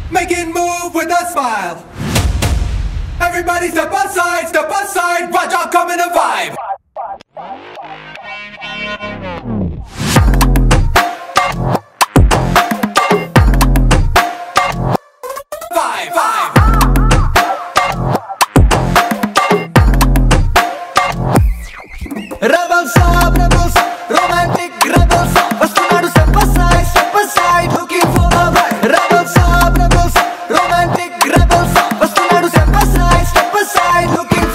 Making move with a smile. Everybody step aside, watch out, come in a vibe.